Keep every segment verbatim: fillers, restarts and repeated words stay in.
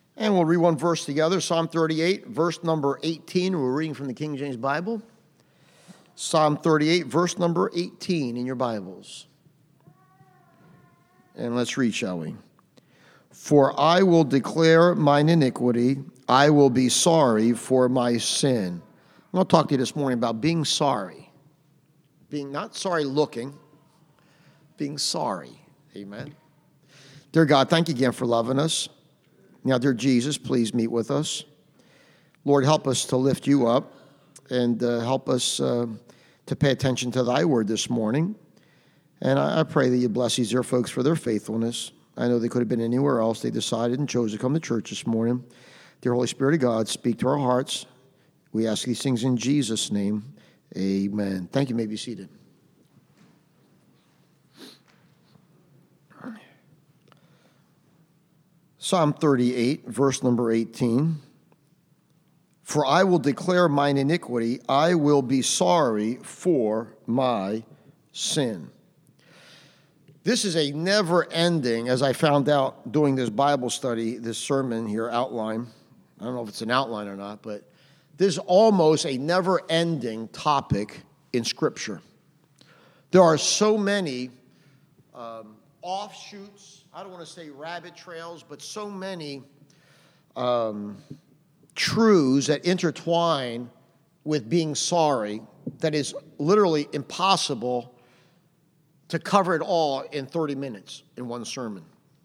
And we'll read one verse together, Psalm thirty-eight, verse number eighteen. We're reading from the King James Bible. Psalm thirty-eight, verse number eighteen in your Bibles. And let's read, shall we? For I will declare mine iniquity, I will be sorry for my sin. I'm going to talk to you this morning about being sorry. Being not sorry looking, being sorry. Amen. Dear God, thank you again for loving us. Now, dear Jesus, please meet with us. Lord, help us to lift you up and uh, help us uh, to pay attention to thy word this morning. And I, I pray that you bless these dear folks for their faithfulness. I know they could have been anywhere else. They decided and chose to come to church this morning. Dear Holy Spirit of God, speak to our hearts. We ask these things in Jesus' name. Amen. Thank you. You may be seated. Psalm thirty-eight, verse number eighteen. For I will declare mine iniquity, I will be sorry for my sin. This is a never-ending, as I found out doing this Bible study, this sermon here outline. I don't know if it's an outline or not, but this is almost a never-ending topic in Scripture. There are so many um, offshoots, I don't want to say rabbit trails, but so many um, truths that intertwine with being sorry that is literally impossible to cover it all in thirty minutes in one sermon.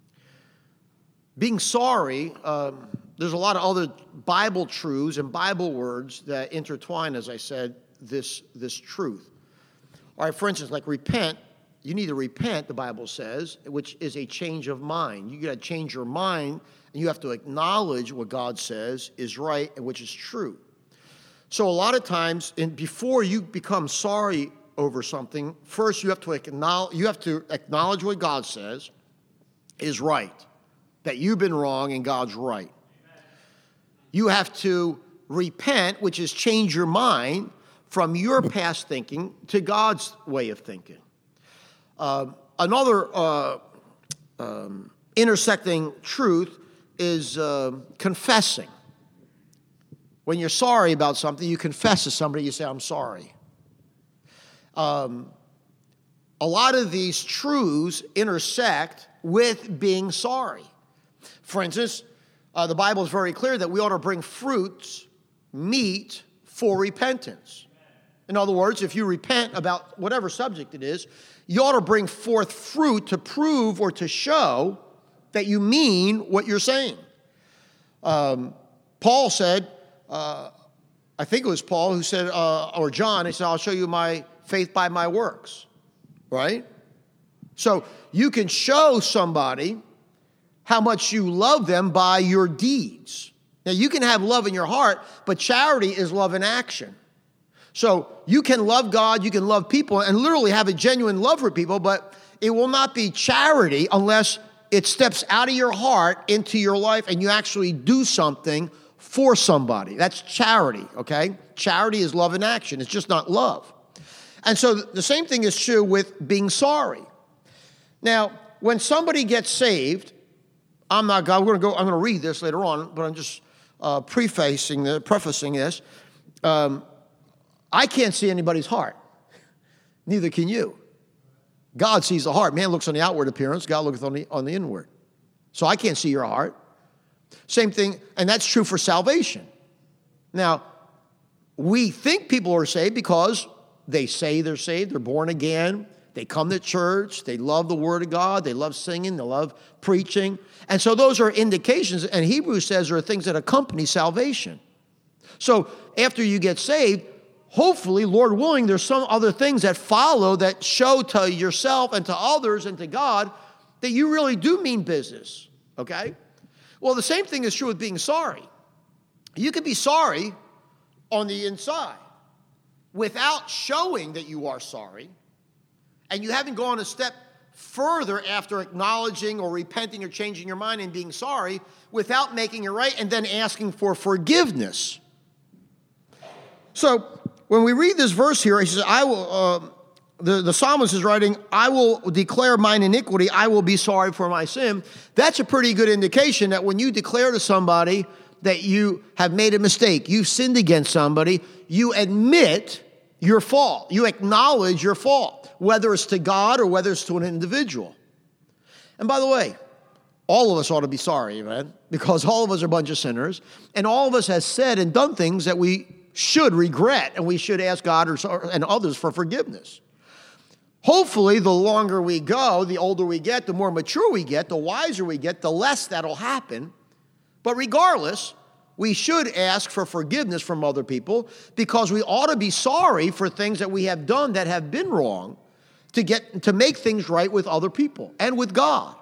Being sorry, um, there's a lot of other Bible truths and Bible words that intertwine, as I said, this, this truth. All right, for instance, like repent. You need to repent, the Bible says, which is a change of mind. You got to change your mind, and you have to acknowledge what God says is right and which is true. So a lot of times, in, before you become sorry over something, first you have to acknowledge, you have to acknowledge what God says is right, that you've been wrong and God's right. You have to repent, which is change your mind from your past thinking to God's way of thinking. Uh, another uh, um, intersecting truth is uh, confessing. When you're sorry about something, you confess to somebody, you say, I'm sorry. Um, a lot of these truths intersect with being sorry. For instance, uh, the Bible is very clear that we ought to bring fruits, meat, for repentance. In other words, if you repent about whatever subject it is, you ought to bring forth fruit to prove or to show that you mean what you're saying. Um, Paul said, uh, I think it was Paul who said, uh, or John, he said, I'll show you my faith by my works, right? So you can show somebody how much you love them by your deeds. Now, you can have love in your heart, but charity is love in action. So you can love God, you can love people, and literally have a genuine love for people, but it will not be charity unless it steps out of your heart into your life and you actually do something for somebody. That's charity, okay? Charity is love in action. It's just not love. And so the same thing is true with being sorry. Now, when somebody gets saved, I'm not God. We're going to go. I'm going to read this later on, but I'm just uh, prefacing, the, prefacing this. Um, I can't see anybody's heart. Neither can you. God sees the heart. Man looks on the outward appearance. God looketh on the, on the inward. So I can't see your heart. Same thing, and that's true for salvation. Now, we think people are saved because they say they're saved, they're born again, they come to church, they love the Word of God, they love singing, they love preaching. And so those are indications, and Hebrews says there are things that accompany salvation. So after you get saved, hopefully, Lord willing, there's some other things that follow that show to yourself and to others and to God that you really do mean business, okay? Well, the same thing is true with being sorry. You can be sorry on the inside without showing that you are sorry, and you haven't gone a step further after acknowledging or repenting or changing your mind and being sorry without making it right and then asking for forgiveness. So when we read this verse here, he says, I will, uh, the, the psalmist is writing, I will declare mine iniquity, I will be sorry for my sin. That's a pretty good indication that when you declare to somebody that you have made a mistake, you've sinned against somebody, you admit your fault. You acknowledge your fault, whether it's to God or whether it's to an individual. And by the way, all of us ought to be sorry, man, because all of us are a bunch of sinners, and all of us has said and done things that we should regret, and we should ask God or, and others for forgiveness. Hopefully, the longer we go, the older we get, the more mature we get, the wiser we get, the less that'll happen. But regardless, we should ask for forgiveness from other people because we ought to be sorry for things that we have done that have been wrong to get to make things right with other people and with God.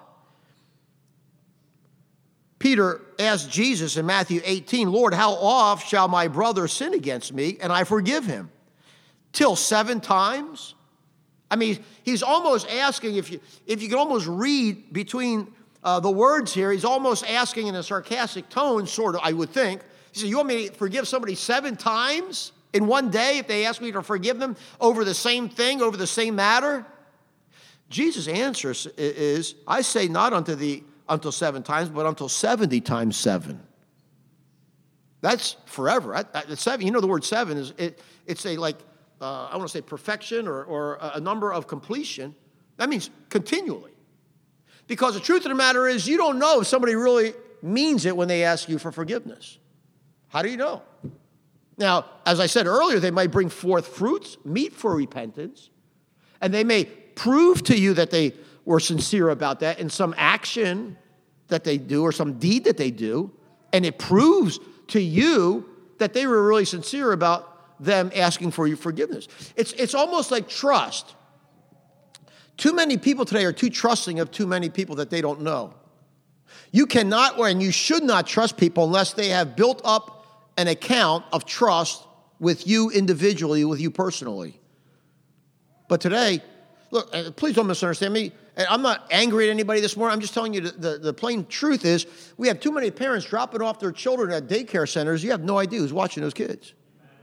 Peter asked Jesus in Matthew eighteen, Lord, how oft shall my brother sin against me and I forgive him? Till seven times? I mean, he's almost asking, if you, if you can almost read between uh, the words here, he's almost asking in a sarcastic tone, sort of, I would think. He said, you want me to forgive somebody seven times in one day if they ask me to forgive them over the same thing, over the same matter? Jesus' answer is, I say not unto thee until seven times, but until seventy times seven. That's forever. I, I, seven, you know the word seven is, it, it's a like, uh, I want to say perfection or, or a number of completion. That means continually. Because the truth of the matter is, you don't know if somebody really means it when they ask you for forgiveness. How do you know? Now, as I said earlier, they might bring forth fruits, meat for repentance, and they may prove to you that they were sincere about that in some action that they do or some deed that they do, and it proves to you that they were really sincere about them asking for your forgiveness. It's, it's almost like trust. Too many people today are too trusting of too many people that they don't know. You cannot, or and you should not trust people unless they have built up an account of trust with you individually, with you personally. But today, look, please don't misunderstand me. I'm not angry at anybody this morning. I'm just telling you the, the, the plain truth is we have too many parents dropping off their children at daycare centers. You have no idea who's watching those kids.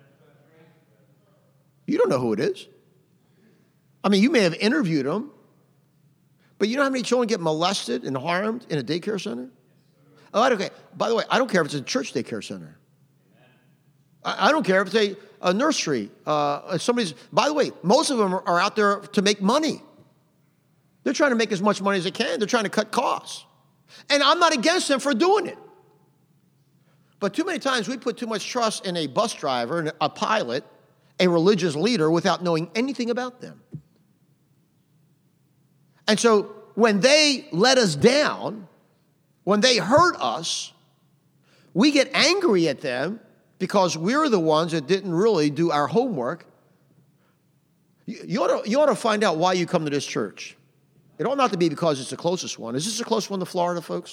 You don't know who it is. I mean, you may have interviewed them, but you know how many children get molested and harmed in a daycare center? Oh, I don't care. By the way, I don't care if it's a church daycare center. I, I don't care if it's a, a nursery. Uh, somebody's. By the way, most of them are out there to make money. They're trying to make as much money as they can. They're trying to cut costs. And I'm not against them for doing it. But too many times we put too much trust in a bus driver, a pilot, a religious leader without knowing anything about them. And so when they let us down, when they hurt us, we get angry at them because we're the ones that didn't really do our homework. You, you, ought to, you ought to find out why you come to this church. It ought not to be because it's the closest one. Is this the closest one to Florida, folks?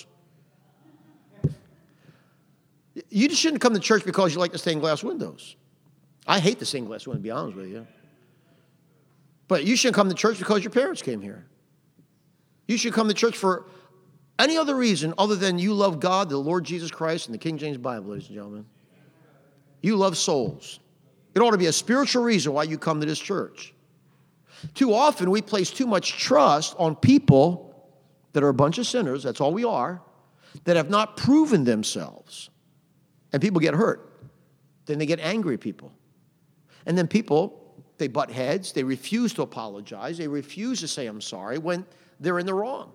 You just shouldn't come to church because you like the stained glass windows. I hate the stained glass window, to be honest with you. But you shouldn't come to church because your parents came here. You should come to church for any other reason other than you love God, the Lord Jesus Christ, and the King James Bible, ladies and gentlemen. You love souls. It ought to be a spiritual reason why you come to this church. Too often, we place too much trust on people that are a bunch of sinners, that's all we are, that have not proven themselves. And people get hurt. Then they get angry at people. And then people, they butt heads, they refuse to apologize, they refuse to say I'm sorry when they're in the wrong.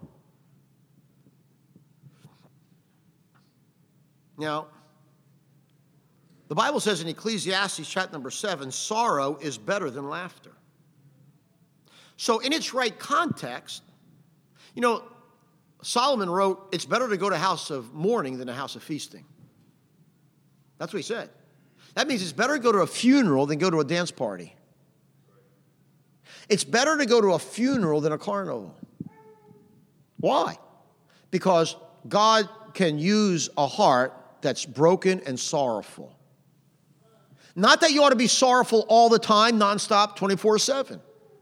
Now, the Bible says in Ecclesiastes chapter number seven, sorrow is better than laughter. So in its right context, you know, Solomon wrote, it's better to go to a house of mourning than a house of feasting. That's what he said. That means it's better to go to a funeral than go to a dance party. It's better to go to a funeral than a carnival. Why? Because God can use a heart that's broken and sorrowful. Not that you ought to be sorrowful all the time, nonstop, twenty-four seven.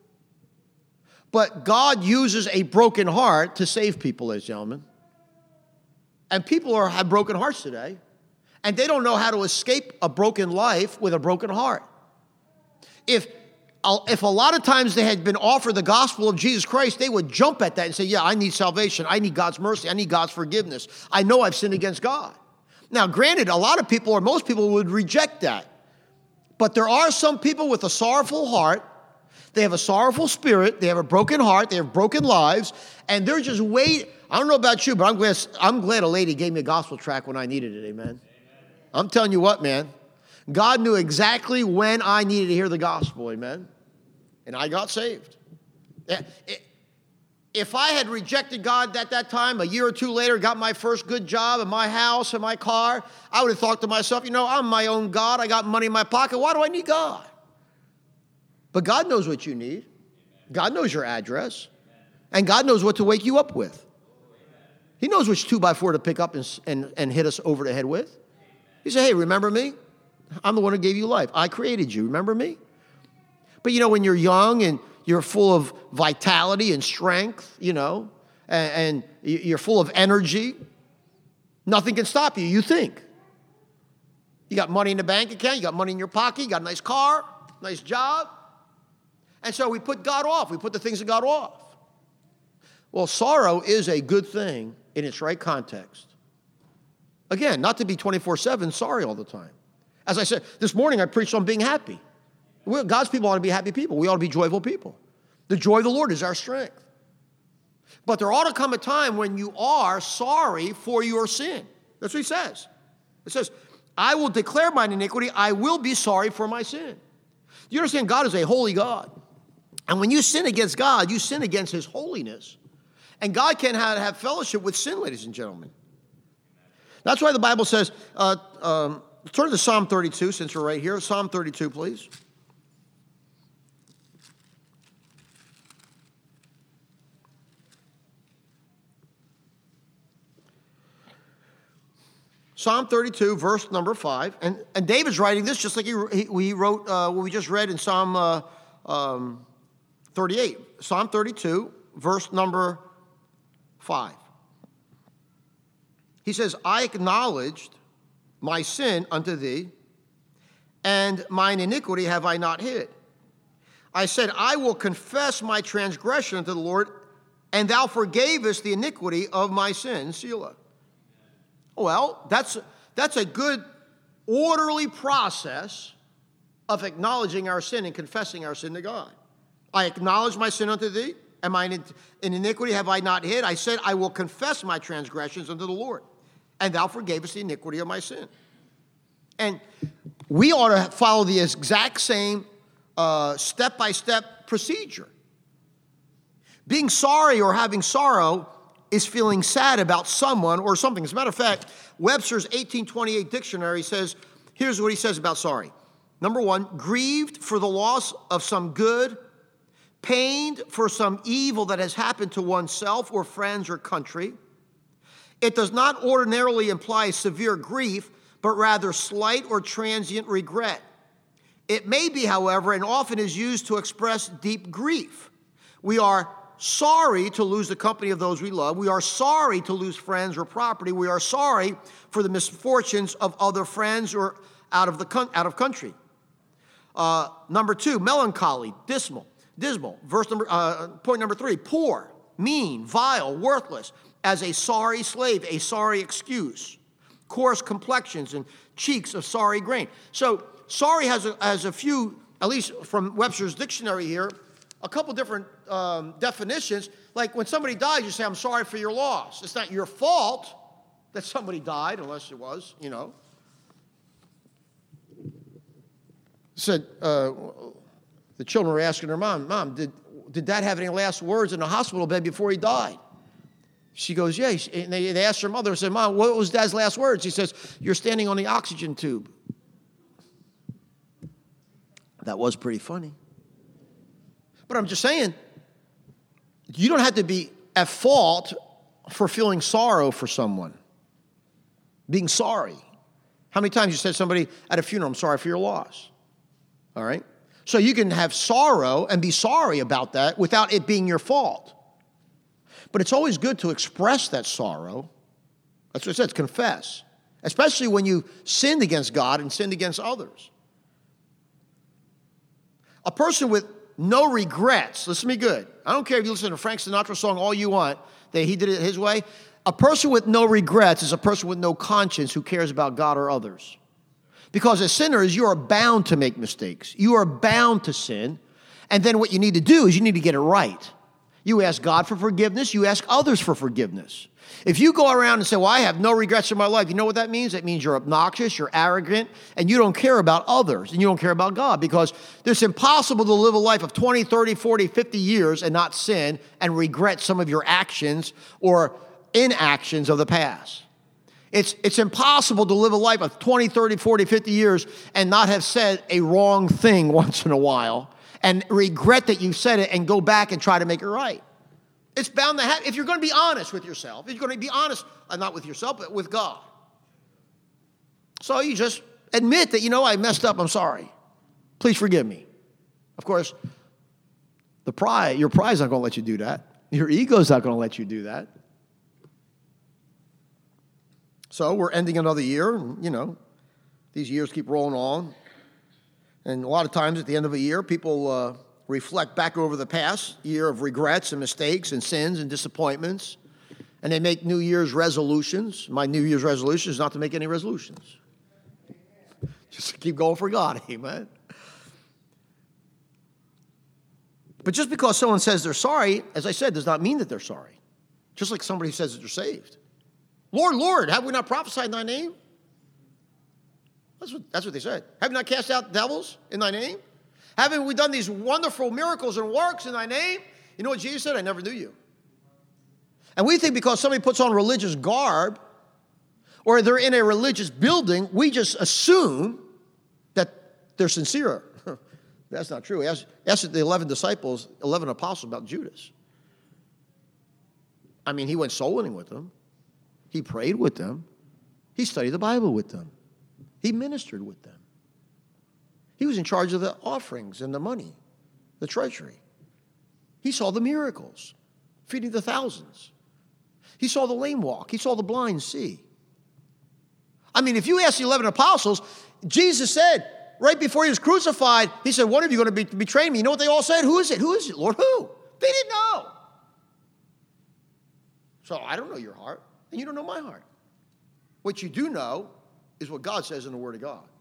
But God uses a broken heart to save people, ladies and gentlemen. And people are, have broken hearts today. And they don't know how to escape a broken life with a broken heart. If if a lot of times they had been offered the gospel of Jesus Christ, they would jump at that and say, yeah, I need salvation. I need God's mercy. I need God's forgiveness. I know I've sinned against God. Now, granted, a lot of people or most people would reject that. But there are some people with a sorrowful heart. They have a sorrowful spirit. They have a broken heart. They have broken lives. And they're just wait. I don't know about you, but I'm glad, I'm glad a lady gave me a gospel tract when I needed it. Amen. Amen. I'm telling you what, man. God knew exactly when I needed to hear the gospel. Amen. And I got saved. If I had rejected God at that time, a year or two later, got my first good job and my house and my car, I would have thought to myself, you know, I'm my own God. I got money in my pocket. Why do I need God? But God knows what you need. God knows your address. And God knows what to wake you up with. He knows which two by four to pick up and, and, and hit us over the head with. He said, hey, remember me? I'm the one who gave you life. I created you. Remember me? But, you know, when you're young and you're full of vitality and strength, you know, and, and you're full of energy, nothing can stop you, you think. You got money in the bank account, you got money in your pocket, you got a nice car, nice job. And so we put God off. We put the things of God off. Well, sorrow is a good thing in its right context. Again, not to be twenty-four seven sorry all the time. As I said, this morning I preached on being happy. We're, God's people ought to be happy people. We ought to be joyful people. The joy of the Lord is our strength. But there ought to come a time when you are sorry for your sin. That's what he says. It says, I will declare mine iniquity. I will be sorry for my sin. You understand, God is a holy God. And when you sin against God, you sin against his holiness. And God can't have, have fellowship with sin, ladies and gentlemen. That's why the Bible says, uh, um, turn to Psalm thirty-two, since we're right here. Psalm thirty-two, please. Psalm thirty-two, verse number five. And, and David's writing this just like he, he, he wrote uh, what we just read in Psalm uh, um, thirty-eight. Psalm thirty-two, verse number five. He says, I acknowledged my sin unto thee, and mine iniquity have I not hid. I said, I will confess my transgression unto the Lord, and thou forgavest the iniquity of my sin. Selah. Well, that's, that's a good, orderly process of acknowledging our sin and confessing our sin to God. I acknowledge my sin unto thee, and mine in iniquity have I not hid. I said, I will confess my transgressions unto the Lord, and thou forgavest the iniquity of my sin. And we ought to follow the exact same uh, step-by-step procedure. Being sorry or having sorrow is feeling sad about someone or something. As a matter of fact, Webster's eighteen twenty-eight dictionary says, here's what he says about sorry. Number one, grieved for the loss of some good, pained for some evil that has happened to oneself or friends or country. It does not ordinarily imply severe grief, but rather slight or transient regret. It may be, however, and often is used to express deep grief. We are sorry to lose the company of those we love. We are sorry to lose friends or property. We are sorry for the misfortunes of other friends or out of the out of country. Uh, number two, melancholy, dismal, dismal. Verse number, uh, point number three, poor, mean, vile, worthless, as a sorry slave, a sorry excuse, coarse complexions and cheeks of sorry grain. So sorry has a, has a few, at least from Webster's dictionary here, a couple different um, definitions. Like when somebody dies, you say, I'm sorry for your loss. It's not your fault that somebody died, unless it was, you know. Said, uh, the children were asking their mom, Mom, did, did Dad have any last words in the hospital bed before he died? She goes, yeah. And they, they asked her mother, said, Mom, what was Dad's last words? He says, you're standing on the oxygen tube. That was pretty funny. But I'm just saying, you don't have to be at fault for feeling sorrow for someone. Being sorry. How many times you said to somebody at a funeral, I'm sorry for your loss? All right? So you can have sorrow and be sorry about that without it being your fault. But it's always good to express that sorrow. That's what it says, confess. Especially when you sinned against God and sinned against others. A person with no regrets, listen to me good. I don't care if you listen to a Frank Sinatra song all you want, that he did it his way. A person with no regrets is a person with no conscience who cares about God or others. Because as sinners, you are bound to make mistakes. You are bound to sin. And then what you need to do is you need to get it right. You ask God for forgiveness. You ask others for forgiveness. If you go around and say, well, I have no regrets in my life, you know what that means? That means you're obnoxious, you're arrogant, and you don't care about others, and you don't care about God, because it's impossible to live a life of twenty, thirty, forty, fifty years and not sin and regret some of your actions or inactions of the past. It's, it's impossible to live a life of twenty, thirty, forty, fifty years and not have said a wrong thing once in a while and regret that you said it and go back and try to make it right. It's bound to happen. If you're going to be honest with yourself, if you're going to be honest, uh, not with yourself, but with God. So you just admit that, you know, I messed up, I'm sorry. Please forgive me. Of course, the pride, your pride's not going to let you do that. Your ego's not going to let you do that. So we're ending another year, and, you know, these years keep rolling on. And a lot of times at the end of a year, people uh, reflect back over the past year of regrets and mistakes and sins and disappointments, and they make New Year's resolutions. My New Year's resolution is not to make any resolutions. Just to keep going for God, amen. But just because someone says they're sorry, as I said, does not mean that they're sorry. Just like somebody who says that they're saved. Lord, Lord, have we not prophesied in thy name? That's what, that's what they said. Have we not cast out devils in thy name? Haven't we done these wonderful miracles and works in thy name? You know what Jesus said? I never knew you. And we think because somebody puts on religious garb or they're in a religious building, we just assume that they're sincere. That's not true. Ask, ask the eleven disciples, eleven apostles about Judas. I mean, he went soul winning with them. He prayed with them. He studied the Bible with them. He ministered with them. He was in charge of the offerings and the money, the treasury. He saw the miracles, feeding the thousands. He saw the lame walk. He saw the blind see. I mean, if you ask the eleven apostles, Jesus said, right before he was crucified, he said, one of you are going to be, betray me. You know what they all said? Who is it? Who is it, Lord? Who? They didn't know. So I don't know your heart, and you don't know my heart. What you do know is what God says in the Word of God.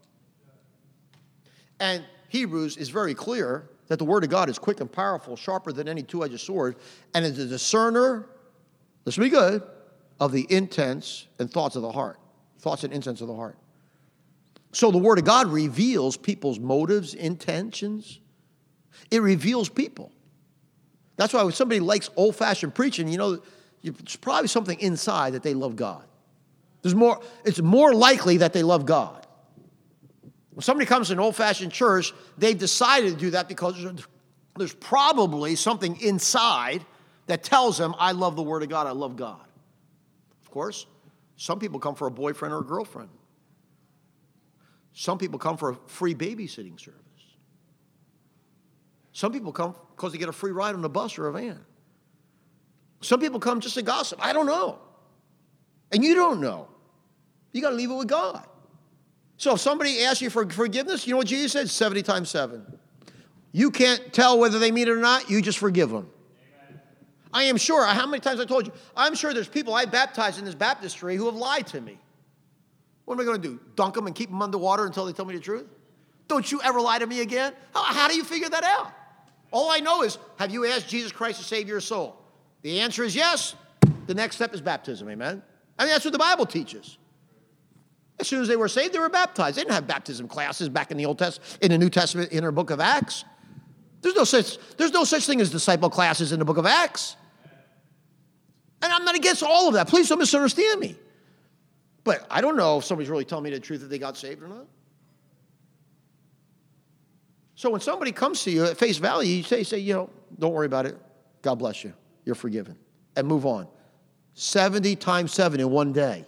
And Hebrews is very clear that the Word of God is quick and powerful, sharper than any two-edged sword, and is a discerner, listen to me good, of the intents and thoughts of the heart. Thoughts and intents of the heart. So the Word of God reveals people's motives, intentions. It reveals people. That's why when somebody likes old-fashioned preaching, you know, it's probably something inside that they love God. There's more, it's more likely that they love God. When somebody comes to an old-fashioned church, they've decided to do that because there's probably something inside that tells them, I love the Word of God, I love God. Of course, some people come for a boyfriend or a girlfriend. Some people come for a free babysitting service. Some people come because they get a free ride on a bus or a van. Some people come just to gossip. I don't know. And you don't know. You got to leave it with God. So if somebody asks you for forgiveness, you know what Jesus said? seventy times seven. You can't tell whether they mean it or not. You just forgive them. Amen. I am sure, how many times I told you, I'm sure there's people I baptized in this baptistry who have lied to me. What am I going to do? Dunk them and keep them underwater until they tell me the truth? Don't you ever lie to me again? How, how do you figure that out? All I know is, have you asked Jesus Christ to save your soul? The answer is yes. The next step is baptism, amen? I mean, that's what the Bible teaches. As soon as they were saved, they were baptized. They didn't have baptism classes back in the Old Testament, in the New Testament, in the book of Acts. There's no such, there's no such thing as disciple classes in the book of Acts. And I'm not against all of that. Please don't misunderstand me. But I don't know if somebody's really telling me the truth that they got saved or not. So when somebody comes to you at face value, you say, say, you know, don't worry about it. God bless you. You're forgiven. And move on. seventy times seven in one day.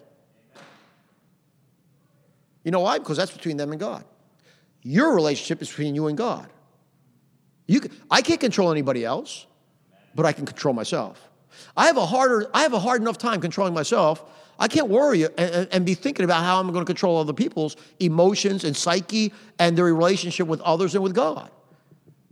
You know why? Because that's between them and God. Your relationship is between you and God. You can, I can't control anybody else, but I can control myself. I have a harder, I have a hard enough time controlling myself. I can't worry and, and, and be thinking about how I'm going to control other people's emotions and psyche and their relationship with others and with God.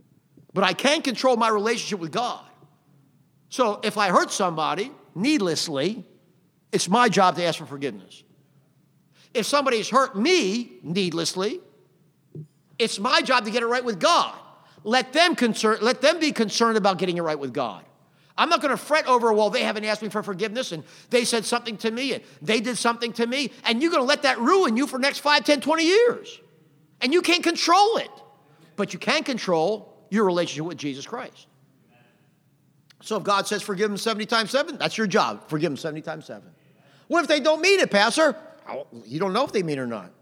But I can control my relationship with God. So if I hurt somebody needlessly, it's my job to ask for forgiveness. If somebody's hurt me needlessly, it's my job to get it right with God. Let them concern, let them be concerned about getting it right with God. I'm not going to fret over, well, they haven't asked me for forgiveness, and they said something to me, and they did something to me, and you're going to let that ruin you for the next five, ten, twenty years. And you can't control it. But you can control your relationship with Jesus Christ. So if God says forgive them seventy times seven, that's your job. Forgive them seventy times seven. What if they don't mean it, Pastor? You don't know if they mean it or not.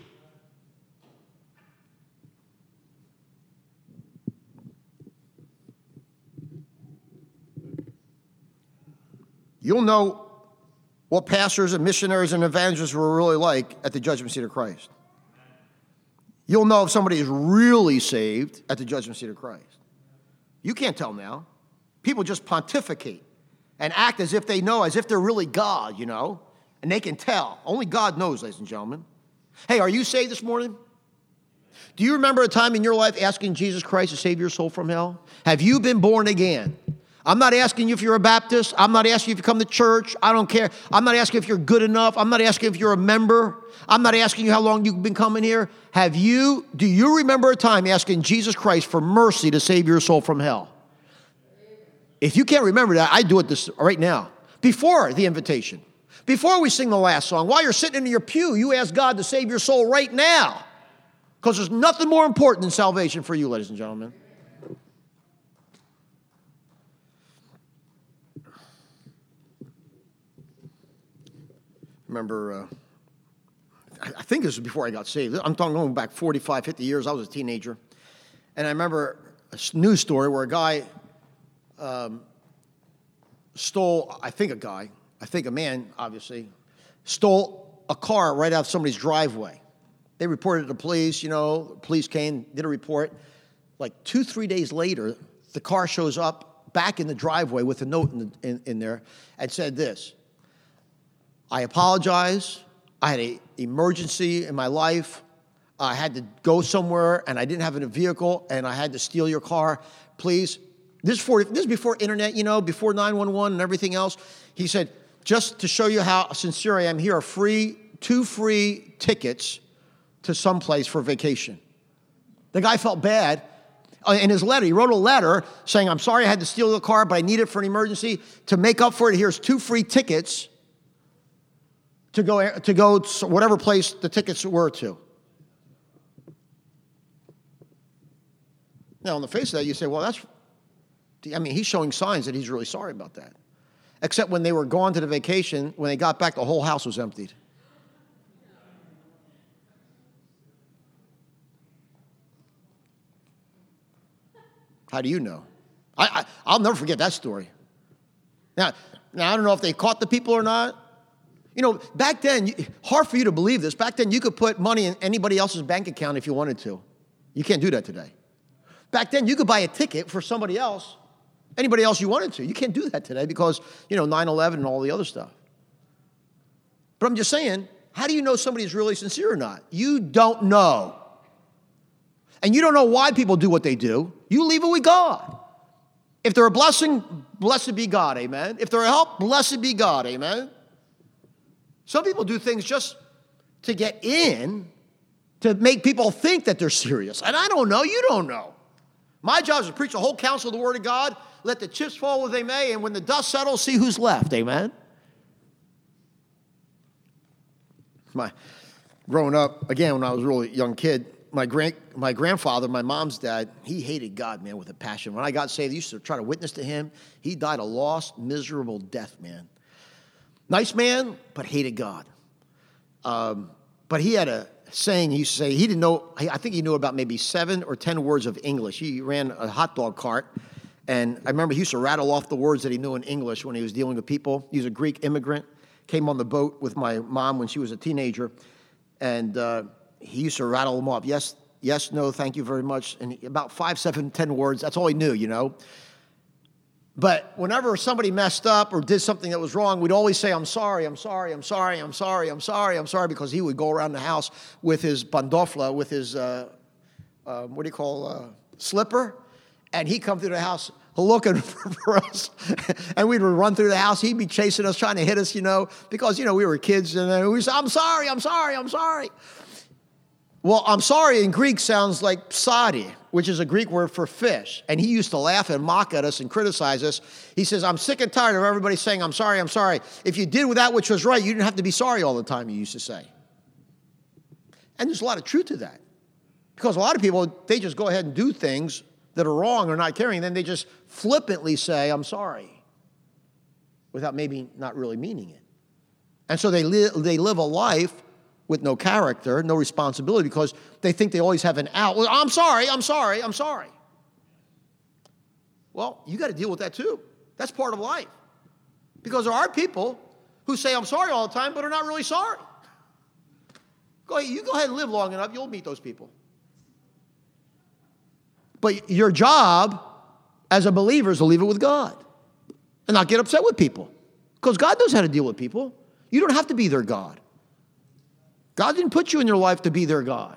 You'll know what pastors and missionaries and evangelists were really like at the judgment seat of Christ. You'll know if somebody is really saved at the judgment seat of Christ. You can't tell now. People just pontificate and act as if they know, as if they're really God, you know, and they can tell. Only God knows, ladies and gentlemen. Hey, are you saved this morning? Do you remember a time in your life asking Jesus Christ to save your soul from hell? Have you been born again? I'm not asking you if you're a Baptist. I'm not asking you if you come to church. I don't care. I'm not asking if you're good enough. I'm not asking if you're a member. I'm not asking you how long you've been coming here. Have you, do you remember a time asking Jesus Christ for mercy to save your soul from hell? If you can't remember that, I do it this right now. Before the invitation. Before we sing the last song. While you're sitting in your pew, you ask God to save your soul right now. Because there's nothing more important than salvation for you, ladies and gentlemen. Remember, uh, I think this was before I got saved. I'm talking going back forty-five, fifty years. I was a teenager. And I remember a news story where a guy um, stole, I think a guy, I think a man, obviously, stole a car right out of somebody's driveway. They reported to the police, you know, police came, did a report. Like two, three days later, the car shows up back in the driveway with a note in, the, in, in there and said this: I apologize. I had an emergency in my life. I had to go somewhere, and I didn't have a vehicle, and I had to steal your car. Please, this is, for, this is before internet, you know, before nine one one and everything else. He said, just to show you how sincere I am, here are free, two free tickets to someplace for vacation. The guy felt bad. In his letter, he wrote a letter saying, I'm sorry I had to steal the car, but I need it for an emergency. To make up for it, here's two free tickets to go to go to whatever place the tickets were to. Now, on the face of that, you say, well, that's, I mean, he's showing signs that he's really sorry about that. Except when they were gone to the vacation, when they got back, the whole house was emptied. How do you know? I, I, I'll never forget that story. Now, now, I don't know if they caught the people or not. You know, back then, hard for you to believe this, back then you could put money in anybody else's bank account if you wanted to. You can't do that today. Back then, you could buy a ticket for somebody else, anybody else you wanted to. You can't do that today because, you know, nine eleven and all the other stuff. But I'm just saying, how do you know somebody's really sincere or not? You don't know. And you don't know why people do what they do. You leave it with God. If they're a blessing, blessed be God, amen. If they're a help, blessed be God, amen. Some people do things just to get in, to make people think that they're serious. And I don't know, you don't know. My job is to preach the whole counsel of the Word of God, let the chips fall where they may, and when the dust settles, see who's left, amen. My, growing up, again, when I was a really young kid, my grand, my grandfather, my mom's dad, he hated God, man, with a passion. When I got saved, I used to try to witness to him. He died a lost, miserable death, man. Nice man, but hated God. Um, but he had a saying, he used to say, he didn't know, I think he knew about maybe seven or ten words of English. He ran a hot dog cart, and I remember he used to rattle off the words that he knew in English when he was dealing with people. He was a Greek immigrant, came on the boat with my mom when she was a teenager, and uh, he used to rattle them off. Yes, yes, no, thank you very much. And he, about five, seven, ten words, that's all he knew, you know. But whenever somebody messed up or did something that was wrong, we'd always say, I'm sorry, I'm sorry, I'm sorry, I'm sorry, I'm sorry, I'm sorry, because he would go around the house with his bandofla, with his, uh, uh, what do you call, uh, slipper, And he'd come through the house looking for us. And we'd run through the house. He'd be chasing us, trying to hit us, you know, because, you know, we were kids. And we said, I'm sorry, I'm sorry, I'm sorry. Well, I'm sorry in Greek sounds like psadi, which is a Greek word for fish. And he used to laugh and mock at us and criticize us. He says, I'm sick and tired of everybody saying, I'm sorry, I'm sorry. If you did that which was right, you didn't have to be sorry all the time, he used to say. And there's a lot of truth to that. Because a lot of people, they just go ahead and do things that are wrong or not caring, and then they just flippantly say, I'm sorry, without maybe not really meaning it. And so they, li- they live a life with no character, no responsibility, because they think they always have an out. Well, I'm sorry, I'm sorry, I'm sorry. Well, you got to deal with that too. That's part of life. Because there are people who say, I'm sorry all the time, but are not really sorry. Go ahead, you go ahead and live long enough, you'll meet those people. But your job as a believer is to leave it with God and not get upset with people. Because God knows how to deal with people. You don't have to be their God. God didn't put you in your life to be their God.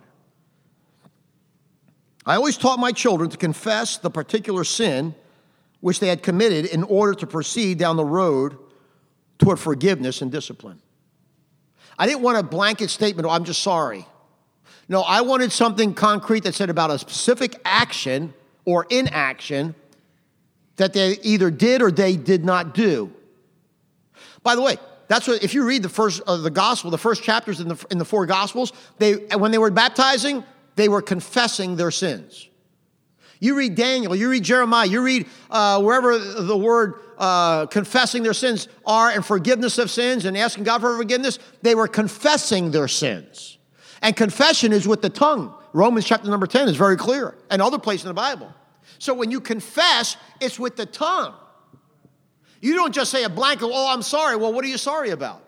I always taught my children to confess the particular sin which they had committed in order to proceed down the road toward forgiveness and discipline. I didn't want a blanket statement, oh, I'm just sorry. No, I wanted something concrete that said about a specific action or inaction that they either did or they did not do. By the way, that's what, if you read the first, uh, the gospel, the first chapters in the, in the four gospels, they, when they were baptizing, they were confessing their sins. You read Daniel, you read Jeremiah, you read uh, wherever the word uh, confessing their sins are and forgiveness of sins and asking God for forgiveness, they were confessing their sins. And confession is with the tongue. Romans chapter number ten is very clear, and other places in the Bible. So when you confess, it's with the tongue. You don't just say a blanket, oh, I'm sorry. Well, what are you sorry about?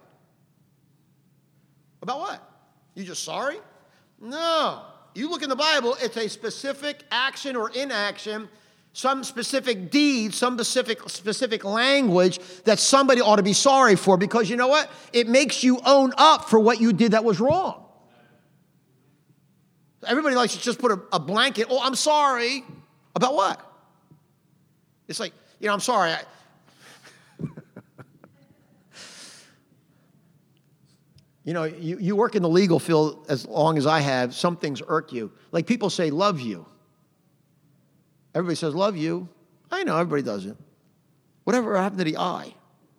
About what? You just sorry? No. You look in the Bible, it's a specific action or inaction, some specific deed, some specific, specific language that somebody ought to be sorry for, because you know what? It makes you own up for what you did that was wrong. Everybody likes to just put a, a blanket, oh, I'm sorry. About what? It's like, you know, I'm sorry. I, You know, you, you work in the legal field as long as I have, some things irk you. Like people say, love you. Everybody says, love you. I know, everybody does it. Whatever happened to the I?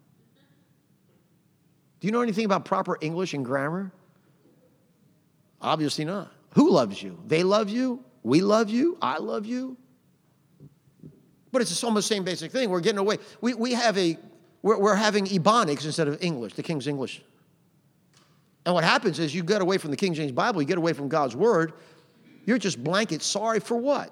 Do you know anything about proper English and grammar? Obviously not. Who loves you? They love you. We love you. I love you. But it's almost the same basic thing. We're getting away. We, we have a, we're, we're having Ebonics instead of English, the King's English. And what happens is you get away from the King James Bible, you get away from God's word, you're just blanket sorry for what?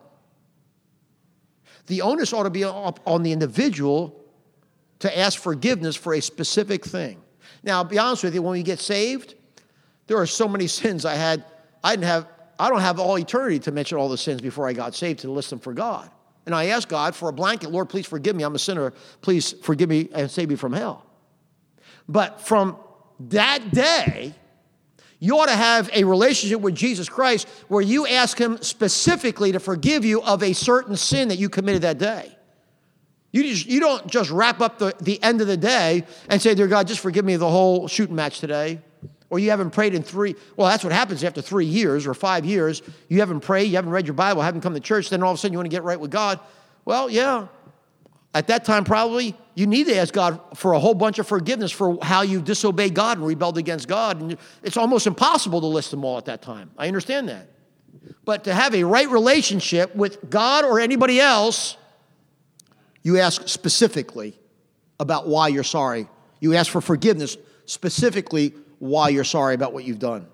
The onus ought to be on the individual to ask forgiveness for a specific thing. Now, I'll be honest with you, when we get saved, there are so many sins I had. I didn't have, I don't have all eternity to mention all the sins before I got saved to list them for God. And I asked God for a blanket, Lord, please forgive me. I'm a sinner. Please forgive me and save me from hell. But from that day, you ought to have a relationship with Jesus Christ where you ask him specifically to forgive you of a certain sin that you committed that day. You, just, you don't just wrap up the, the end of the day and say, dear God, just forgive me the whole shooting match today. Or you haven't prayed in three, well, that's what happens after three years or five years. You haven't prayed, you haven't read your Bible, haven't come to church, then all of a sudden you want to get right with God. Well, yeah. At that time, probably, you need to ask God for a whole bunch of forgiveness for how you disobeyed God and rebelled against God. And it's almost impossible to list them all at that time. I understand that. But to have a right relationship with God or anybody else, you ask specifically about why you're sorry. You ask for forgiveness specifically why you're sorry about what you've done.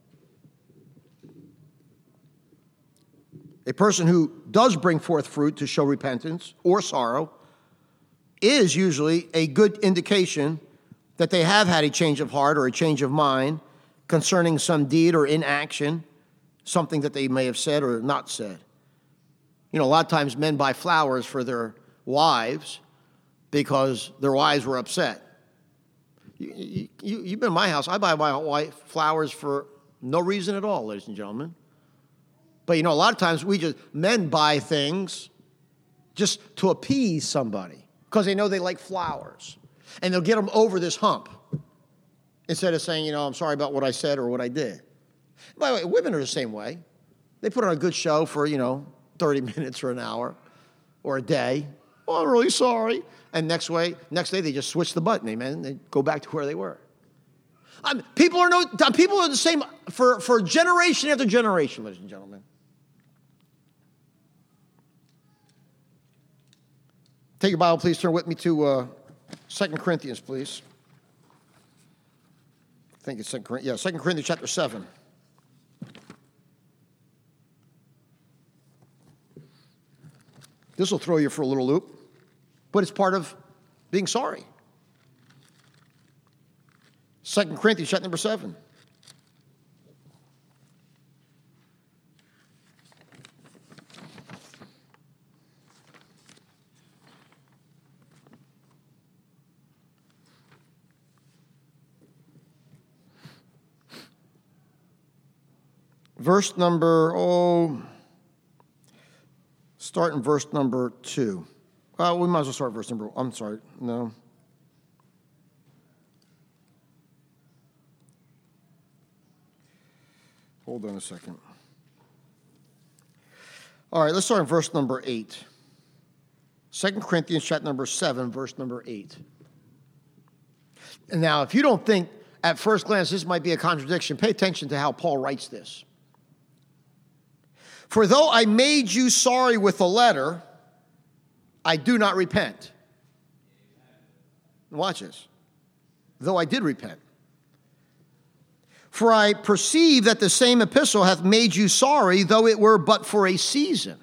A person who does bring forth fruit to show repentance or sorrow is usually a good indication that they have had a change of heart or a change of mind concerning some deed or inaction, something that they may have said or not said. You know, a lot of times men buy flowers for their wives because their wives were upset. You, you, you've been in my house. I buy my wife flowers for no reason at all, ladies and gentlemen. But, you know, a lot of times we just, men buy things just to appease somebody because they know they like flowers. And they'll get them over this hump instead of saying, you know, I'm sorry about what I said or what I did. By the way, women are the same way. They put on a good show for, you know, thirty minutes or an hour or a day. Oh, I'm really sorry. And next way, next day they just switch the button, amen. They go back to where they were. Um, people are no, people are the same for, for generation after generation, ladies and gentlemen. Take your Bible, please. Turn with me to uh, Second Corinthians, please. I think it's Second Corinthians. Yeah, Second Corinthians chapter seven. This will throw you for a little loop, but it's part of being sorry. Second Corinthians chapter number seven. Verse number, oh, start in verse number two. Well, we might as well start verse number, I'm sorry, no. Hold on a second. All right, let's start in verse number eight. Second Corinthians chapter number seven, verse number eight. And now, if you don't think at first glance this might be a contradiction, pay attention to how Paul writes this. For though I made you sorry with a letter, I do not repent. Watch this. Though I did repent. For I perceive that the same epistle hath made you sorry, though it were but for a season.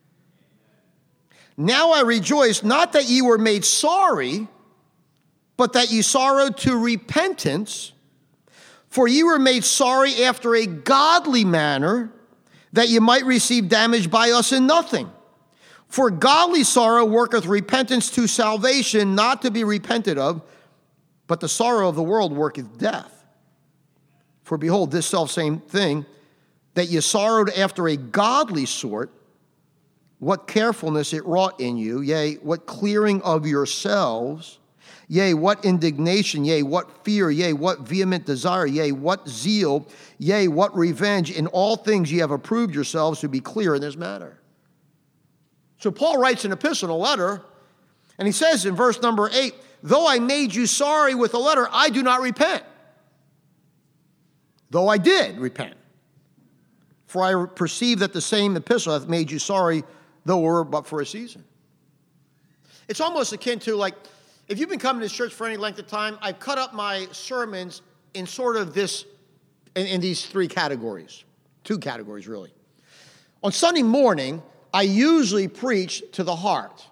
Now I rejoice, not that ye were made sorry, but that ye sorrowed to repentance. For ye were made sorry after a godly manner, that ye might receive damage by us in nothing. For godly sorrow worketh repentance to salvation, not to be repented of, but the sorrow of the world worketh death. For behold, this selfsame thing, that ye sorrowed after a godly sort, what carefulness it wrought in you, yea, what clearing of yourselves, yea, what indignation, yea, what fear, yea, what vehement desire, yea, what zeal, yea, what revenge. In all things ye have approved yourselves to be clear in this matter. So Paul writes an epistle, a letter, and he says in verse number eight, though I made you sorry with a letter, I do not repent. Though I did repent. For I perceive that the same epistle hath made you sorry, though it were but for a season. It's almost akin to like, if you've been coming to church for any length of time, I've cut up my sermons in sort of this, in, in these three categories. Two categories, really. On Sunday morning, I usually preach to the heart.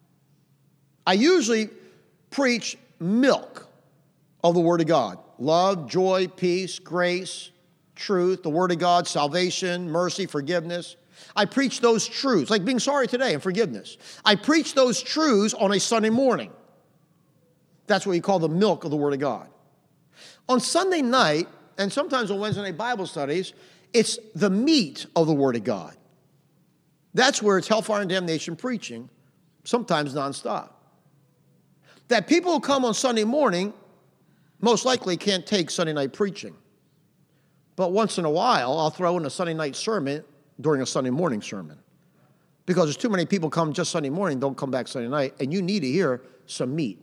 I usually preach milk of the Word of God. Love, joy, peace, grace, truth, the Word of God, salvation, mercy, forgiveness. I preach those truths, like being sorry today and forgiveness. I preach those truths on a Sunday morning. That's what you call the milk of the Word of God. On Sunday night, and sometimes on Wednesday night Bible studies, it's the meat of the Word of God. That's where it's hellfire and damnation preaching, sometimes nonstop. That people who come on Sunday morning most likely can't take Sunday night preaching. But once in a while, I'll throw in a Sunday night sermon during a Sunday morning sermon. Because there's too many people come just Sunday morning, don't come back Sunday night, and you need to hear some meat.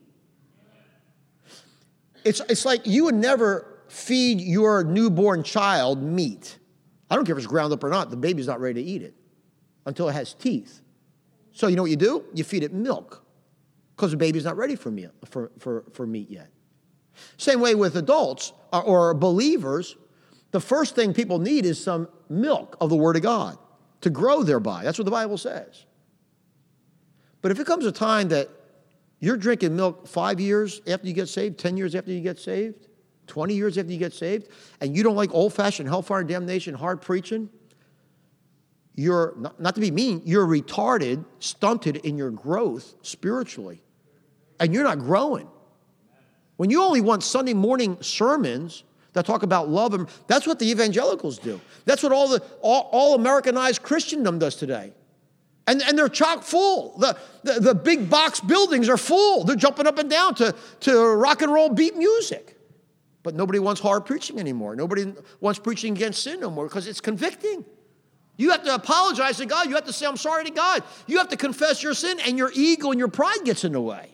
It's, it's like you would never feed your newborn child meat. I don't care if it's ground up or not, the baby's not ready to eat it until it has teeth. So you know what you do? You feed it milk because the baby's not ready for meat, for, for, for meat yet. Same way with adults or, or believers, the first thing people need is some milk of the Word of God to grow thereby. That's what the Bible says. But if it comes a time that you're drinking milk five years after you get saved, ten years after you get saved, twenty years after you get saved, and you don't like old-fashioned hellfire and damnation, hard preaching, you're, not, not to be mean, you're retarded, stunted in your growth spiritually. And you're not growing. When you only want Sunday morning sermons that talk about love, and that's what the evangelicals do. That's what all the all, all Americanized Christendom does today. And, and they're chock full. The, the, the big box buildings are full. They're jumping up and down to, to rock and roll beat music. But nobody wants hard preaching anymore. Nobody wants preaching against sin no more because it's convicting. You have to apologize to God. You have to say, I'm sorry to God. You have to confess your sin, and your ego and your pride gets in the way.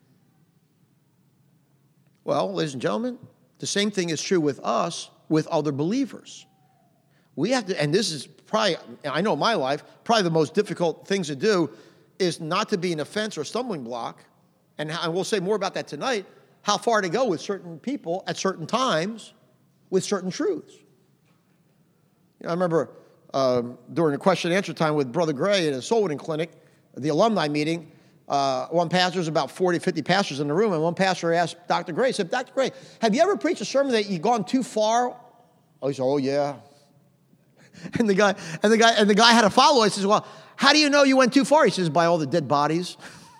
Well, ladies and gentlemen, the same thing is true with us, with other believers. We have to, and this is probably, I know in my life, probably the most difficult things to do is not to be an offense or stumbling block, and, and we'll say more about that tonight, how far to go with certain people at certain times with certain truths. You know, I remember um, during the question and answer time with Brother Gray at a soul winning clinic, the alumni meeting, uh, one pastor, there's about forty, fifty pastors in the room, and one pastor asked Doctor Gray, he said, Doctor Gray, have you ever preached a sermon that you've gone too far? Oh, he said, oh, yeah. And the guy, and the guy, and the guy had a follow. He says, well, how do you know you went too far? He says, by all the dead bodies.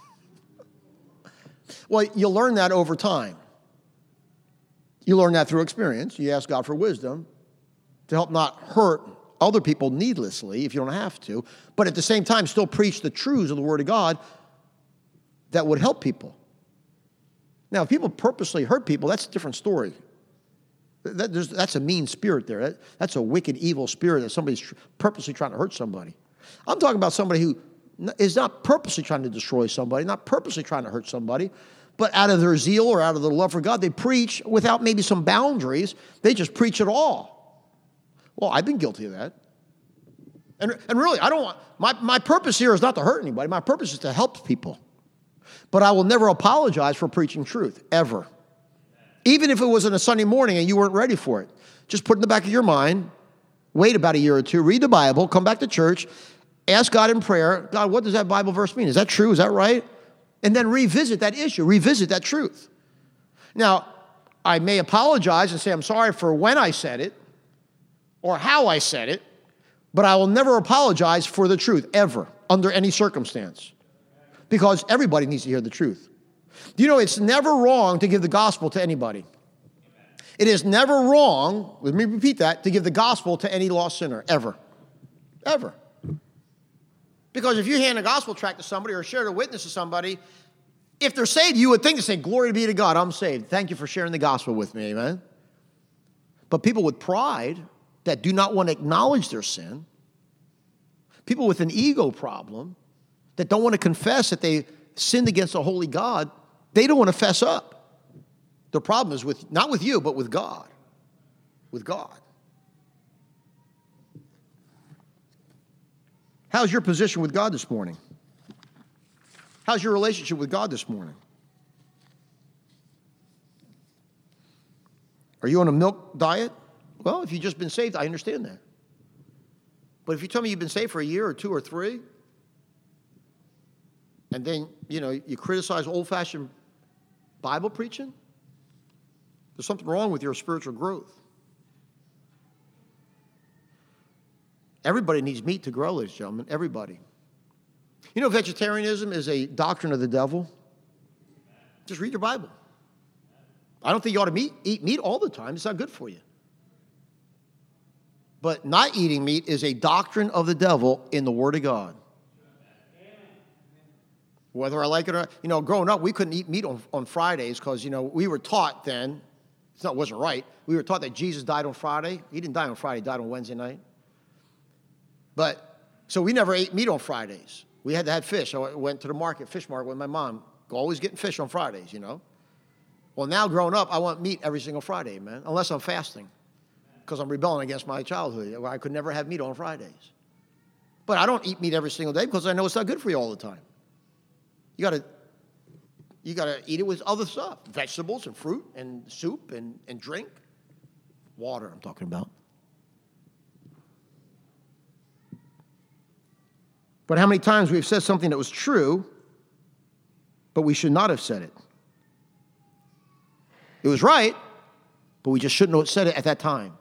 Well, you learn that over time. You learn that through experience. You ask God for wisdom to help not hurt other people needlessly if you don't have to, but at the same time still preach the truths of the Word of God that would help people. Now, if people purposely hurt people, that's a different story. That, that's a mean spirit there. That, that's a wicked, evil spirit that somebody's tr- purposely trying to hurt somebody. I'm talking about somebody who is not purposely trying to destroy somebody, not purposely trying to hurt somebody, but out of their zeal or out of their love for God, they preach without maybe some boundaries. They just preach it all. Well, I've been guilty of that. And, and really, I don't want, my, my purpose here is not to hurt anybody. My purpose is to help people. But I will never apologize for preaching truth, ever. Even if it was on a Sunday morning and you weren't ready for it. Just put in the back of your mind, wait about a year or two, read the Bible, come back to church, ask God in prayer, God, what does that Bible verse mean? Is that true? Is that right? And then revisit that issue, revisit that truth. Now, I may apologize and say I'm sorry for when I said it or how I said it, but I will never apologize for the truth, ever, under any circumstance, because everybody needs to hear the truth. Do you know it's never wrong to give the gospel to anybody? It is never wrong, let me repeat that, to give the gospel to any lost sinner, ever. Ever. Because if you hand a gospel tract to somebody or share a witness to somebody, if they're saved, you would think to say, glory be to God, I'm saved. Thank you for sharing the gospel with me, amen? But people with pride that do not want to acknowledge their sin, people with an ego problem that don't want to confess that they sinned against a holy God, they don't want to fess up. The problem is with not with you, but with God. With God. How's your position with God this morning? How's your relationship with God this morning? Are you on a milk diet? Well, if you've just been saved, I understand that. But if you tell me you've been saved for a year or two or three, and then, you know, you criticize old-fashioned Bible preaching, there's something wrong with your spiritual growth. Everybody needs meat to grow, ladies and gentlemen, everybody. You know, vegetarianism is a doctrine of the devil. Just read your Bible. I don't think you ought to meat, eat meat all the time. It's not good for you. But not eating meat is a doctrine of the devil in the Word of God. Whether I like it or not, you know, growing up, we couldn't eat meat on, on Fridays because, you know, we were taught then, it's not, it wasn't right, we were taught that Jesus died on Friday. He didn't die on Friday, he died on Wednesday night. But, so we never ate meat on Fridays. We had to have fish. I went to the market, fish market with my mom, always getting fish on Fridays, you know. Well, now growing up, I want meat every single Friday, man, unless I'm fasting because I'm rebelling against my childhood where I could never have meat on Fridays. But I don't eat meat every single day because I know it's not good for you all the time. You gotta, you gotta eat it with other stuff, vegetables and fruit and soup and, and drink. Water, I'm talking about. But how many times we've said something that was true, but we should not have said it. It was right, but we just shouldn't have said it at that time.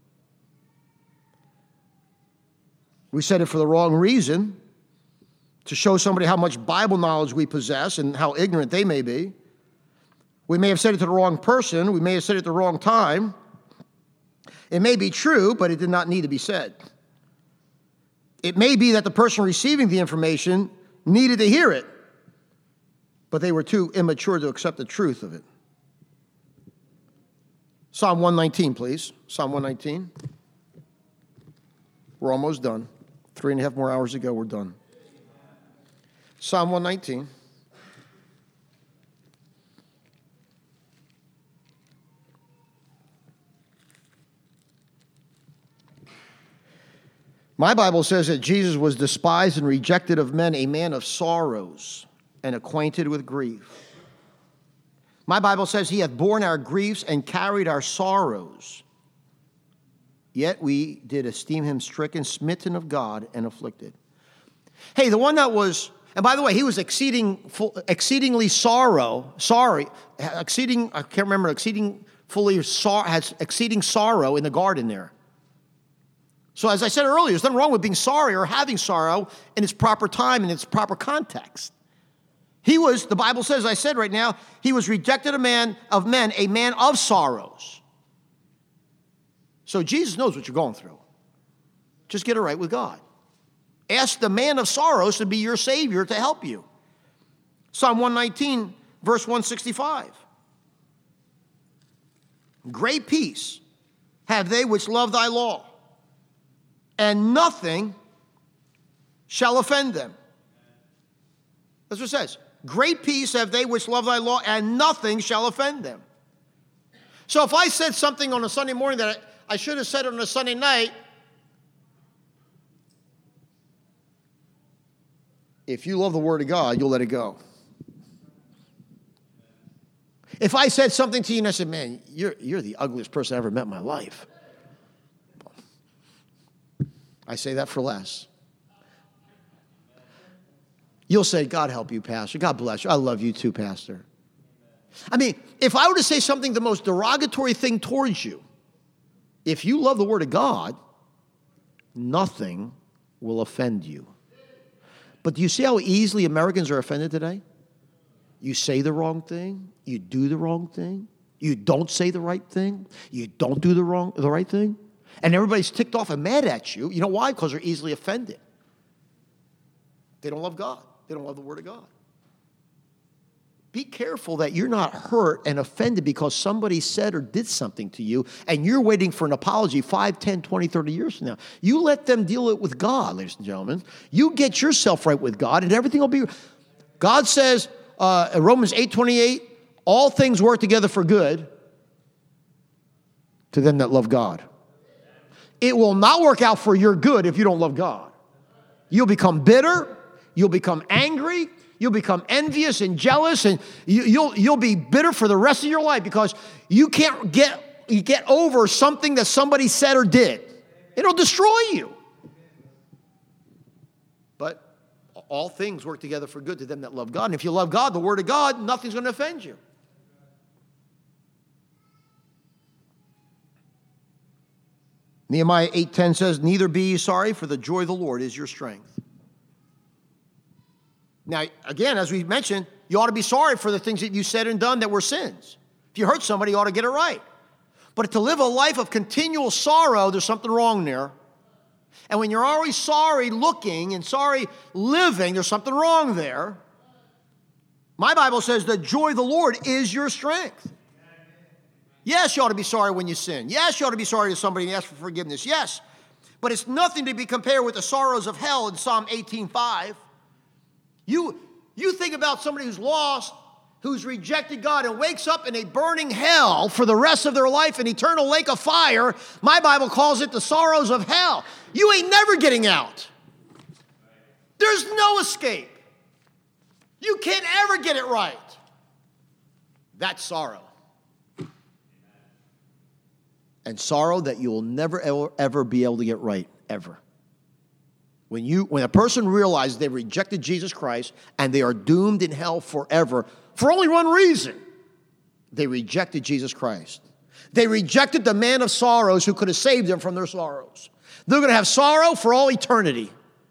We said it for the wrong reason, to show somebody how much Bible knowledge we possess and how ignorant they may be. We may have said it to the wrong person. We may have said it at the wrong time. It may be true, but it did not need to be said. It may be that the person receiving the information needed to hear it, but they were too immature to accept the truth of it. Psalm one nineteen, please. Psalm one nineteen. We're almost done. Three and a half more hours ago, we're done. Psalm one nineteen. My Bible says that Jesus was despised and rejected of men, a man of sorrows and acquainted with grief. My Bible says he hath borne our griefs and carried our sorrows. Yet we did esteem him stricken, smitten of God, and afflicted. Hey, the one that was, and by the way, he was exceeding, exceedingly sorrow, sorry, exceeding, I can't remember, exceeding fully, has exceeding sorrow in the garden there. So as I said earlier, there's nothing wrong with being sorry or having sorrow in its proper time, in its proper context. He was, the Bible says, I said right now, he was rejected a man of men, a man of sorrows. So Jesus knows what you're going through. Just get it right with God. Ask the man of sorrows to be your Savior to help you. Psalm one nineteen, verse one sixty-five. Great peace have they which love thy law, and nothing shall offend them. That's what it says. Great peace have they which love thy law, and nothing shall offend them. So if I said something on a Sunday morning that I, I should have said it on a Sunday night, if you love the Word of God, you'll let it go. If I said something to you and I said, man, you're, you're the ugliest person I ever met in my life, I say that for less. You'll say, God help you, Pastor. God bless you. I love you too, Pastor. I mean, if I were to say something, the most derogatory thing towards you, if you love the Word of God, nothing will offend you. But do you see how easily Americans are offended today? You say the wrong thing. You do the wrong thing. You don't say the right thing. You don't do the wrong, the right thing. And everybody's ticked off and mad at you. You know why? Because they're easily offended. They don't love God. They don't love the Word of God. Be careful that you're not hurt and offended because somebody said or did something to you and you're waiting for an apology five, ten, twenty, thirty years from now. You let them deal it with God, ladies and gentlemen. You get yourself right with God and everything will be... God says, uh, in Romans eight twenty-eight, all things work together for good to them that love God. It will not work out for your good if you don't love God. You'll become bitter. You'll become angry. You'll become envious and jealous, and you, you'll you'll be bitter for the rest of your life because you can't get you get over something that somebody said or did. It'll destroy you. But all things work together for good to them that love God. And if you love God, the Word of God, nothing's going to offend you. Nehemiah eight ten says, neither be ye sorry, for the joy of the Lord is your strength. Now, again, as we mentioned, you ought to be sorry for the things that you said and done that were sins. If you hurt somebody, you ought to get it right. But to live a life of continual sorrow, there's something wrong there. And when you're always sorry looking and sorry living, there's something wrong there. My Bible says the joy of the Lord is your strength. Yes, you ought to be sorry when you sin. Yes, you ought to be sorry to somebody and ask for forgiveness. Yes. But it's nothing to be compared with the sorrows of hell in Psalm eighteen five. You, you think about somebody who's lost, who's rejected God and wakes up in a burning hell for the rest of their life, an eternal lake of fire. My Bible calls it the sorrows of hell. You ain't never getting out. There's no escape. You can't ever get it right. That's sorrow. And sorrow that you will never, ever, ever be able to get right, ever. When you, when a person realizes they've rejected Jesus Christ and they are doomed in hell forever, for only one reason, they rejected Jesus Christ. They rejected the man of sorrows who could have saved them from their sorrows. They're going to have sorrow for all eternity.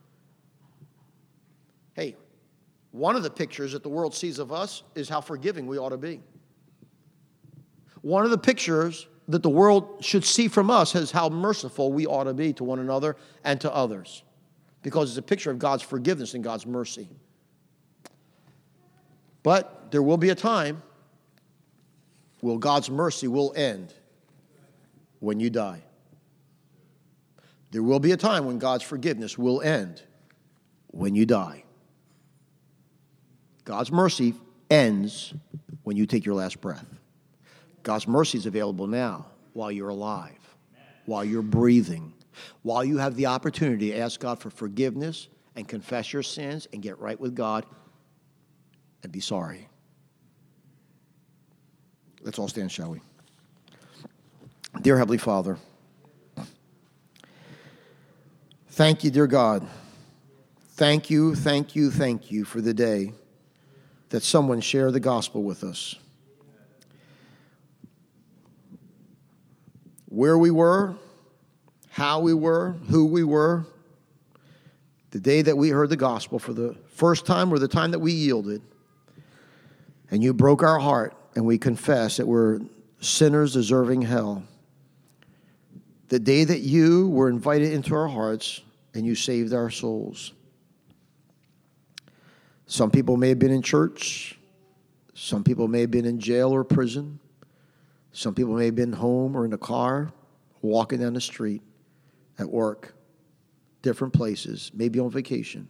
Hey, one of the pictures that the world sees of us is how forgiving we ought to be. One of the pictures that the world should see from us is how merciful we ought to be to one another and to others. because it's a picture of God's forgiveness and God's mercy. But there will be a time when God's mercy will end when you die. There will be a time when God's forgiveness will end when you die. God's mercy ends when you take your last breath. God's mercy is available now while you're alive, while you're breathing, while you have the opportunity to ask God for forgiveness and confess your sins and get right with God and be sorry. Let's all stand, shall we? Dear Heavenly Father, thank you, dear God. Thank you, thank you, thank you for the day that someone shared the gospel with us. Where we were, how we were, who we were, the day that we heard the gospel for the first time or the time that we yielded, and you broke our heart and we confessed that we're sinners deserving hell. The day that you were invited into our hearts and you saved our souls. Some people may have been in church. Some people may have been in jail or prison. Some people may have been home or in a car, walking down the street, at work, different places, maybe on vacation.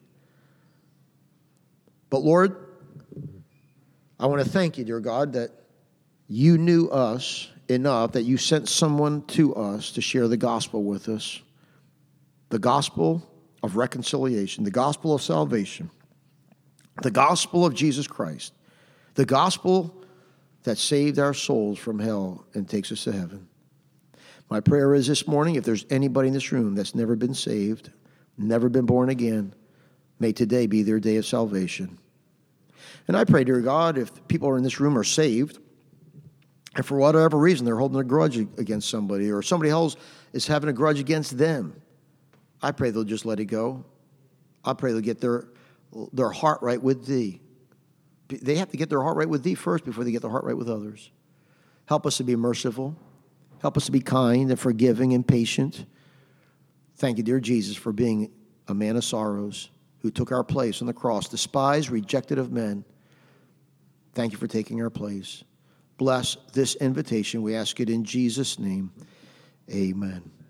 But Lord, I want to thank you, dear God, that you knew us enough that you sent someone to us to share the gospel with us, the gospel of reconciliation, the gospel of salvation, the gospel of Jesus Christ, the gospel that saved our souls from hell and takes us to heaven. My prayer is this morning, if there's anybody in this room that's never been saved, never been born again, may today be their day of salvation. And I pray, dear God, if people are in this room are saved, and for whatever reason they're holding a grudge against somebody, or somebody else is having a grudge against them, I pray they'll just let it go. I pray they'll get their, their heart right with thee. They have to get their heart right with thee first before they get their heart right with others. Help us to be merciful. Help us to be kind and forgiving and patient. Thank you, dear Jesus, for being a man of sorrows who took our place on the cross, despised, rejected of men. Thank you for taking our place. Bless this invitation. We ask it in Jesus' name. Amen.